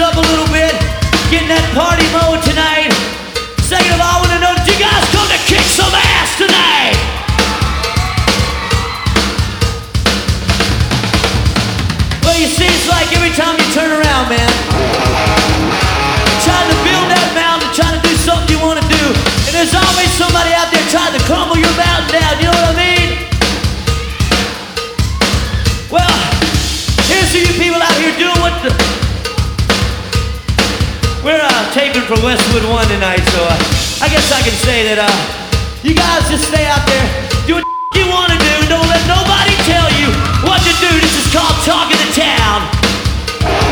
up a little bit, getting that party mode tonight. Second of all, I want to know, did you guys come to kick some ass tonight? Well, you see, it's like every time you turn around, man, trying to build that mountain, trying to do something you want to do, and there's always somebody out there trying to crumble your mountain down, you know what I mean? Well, here's to you people out here doing what the... We're taping for Westwood 1 tonight, so I guess I can say that you guys just stay out there, do what you want to do, don't let nobody tell you what to do. This is called Talking to Town.